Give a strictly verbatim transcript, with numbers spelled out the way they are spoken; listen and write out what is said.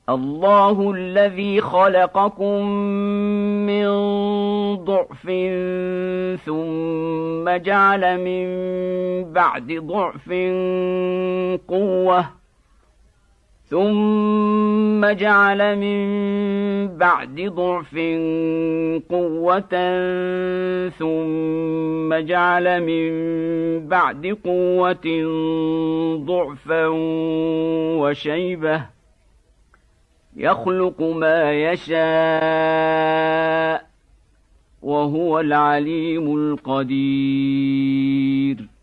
الله الذي خلقكم من ضعف ثم جعل من بعد ضعف قوة ثم جعل من بعد ضعف قوة ثم جعل من بعد قوة ضعفا وشيبة يخلق ما يشاء وهو العليم القدير.